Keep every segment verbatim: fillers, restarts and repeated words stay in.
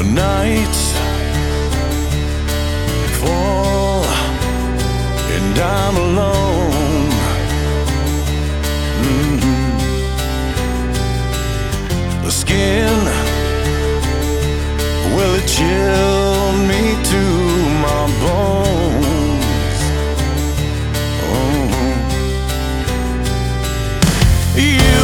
nights fall and I'm alone. Mm-hmm. The skin, well, it chilled me to my bones. Oh. You,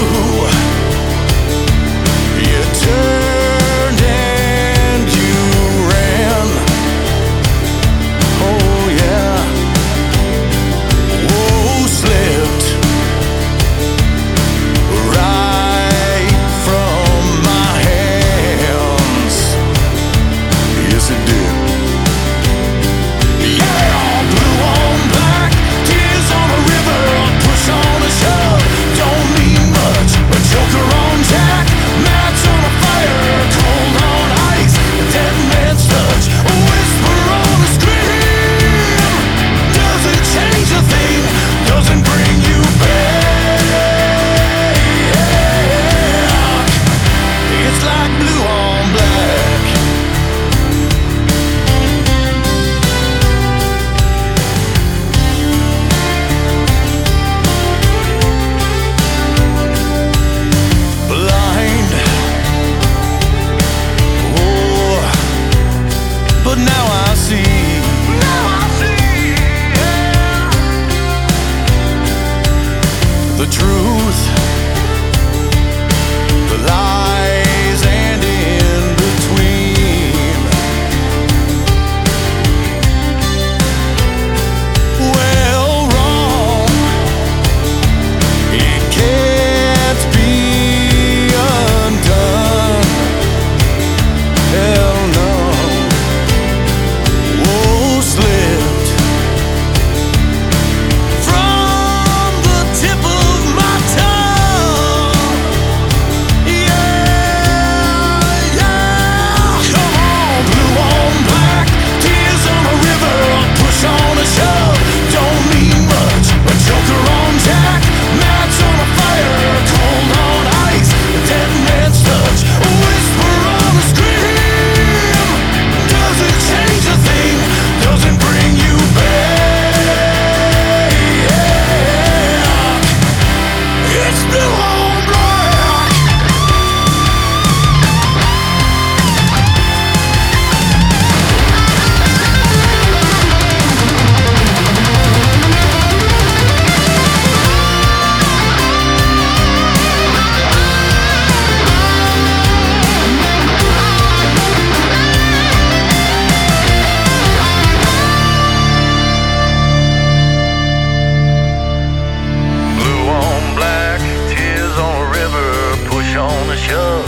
you turned and you ran. Oh yeah. Whoa, slipped right from my hands. Yes, it did. Yeah, blue on black, tears on a river, push on a shove. Don't mean much, a joker on jack, match on a fire, cold on ice, a dead man's touch, a whisper on a scream. Doesn't change a thing, doesn't bring you back. It's like blue on black. Blind, oh, but now I see. Now I see, yeah. The truth, the lies, and in between. Well, wrong, it can't be undone. Hell no. Whoa, slipped from the tip of my tongue. Yeah, yeah. Come on, blue on black, tears on a river, push on a shove. Don't mean much, a joker on jack, match on a fire, cold on ice, a dead man's touch, a whisper on a scream. Doesn't change a thing, doesn't bring you back. It's blue on black. Blue on black, tears on a river, push on a shove.